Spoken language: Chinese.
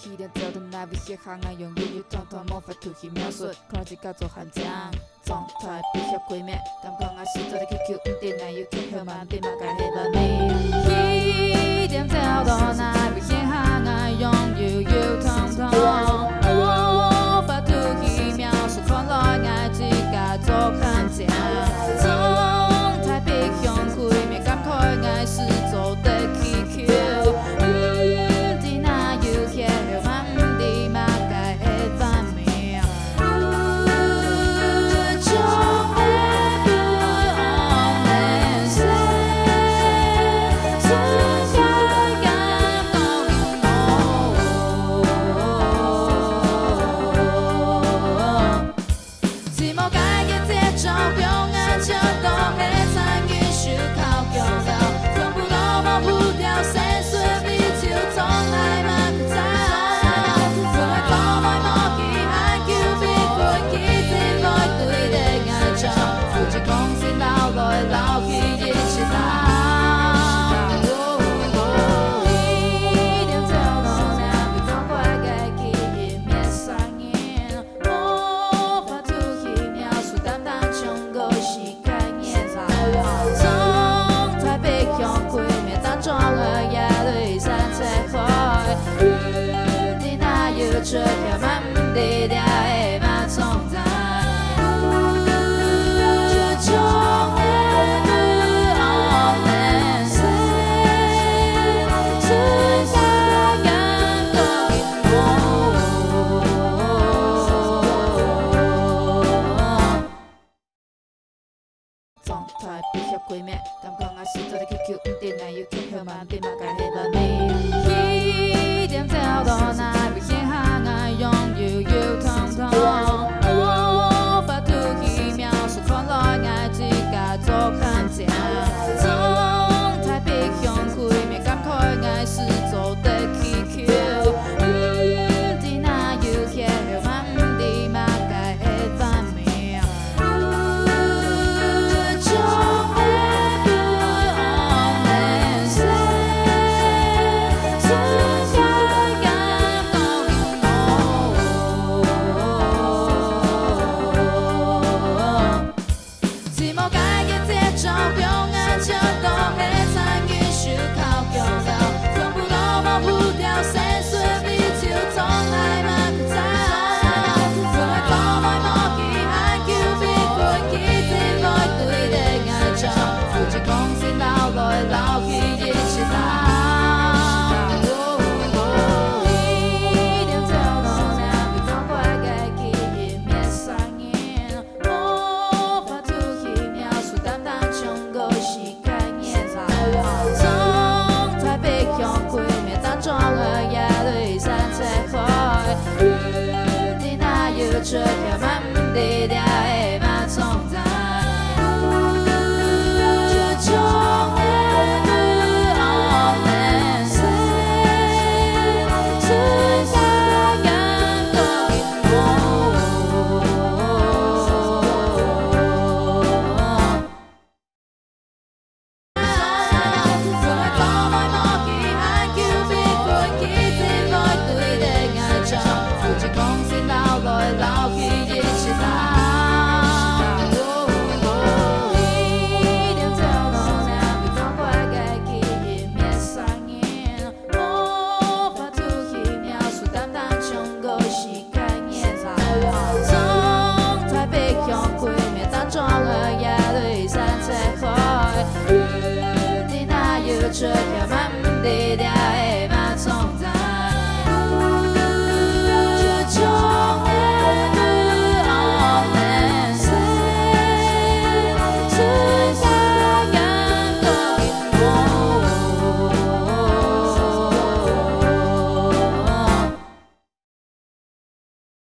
起点走的那危险行岸，用语言统统无法吐去描述，可能是叫做含浆。状态必须毁灭，但讲啊是做的 QQ， 唔定那有结合嘛，别嘛该黑了你。起点走的那危险行岸，用语言统统无法吐去描述，可能爱只该做含浆。状态必须毁灭，感慨爱是做的 QQ。这条满地的爱马从在，这种爱不好难say，只想感动我。状态必须毁灭，但讲啊是做的 QQ， 唔定那有结合嘛，别嘛该黑了你。起点走到哪？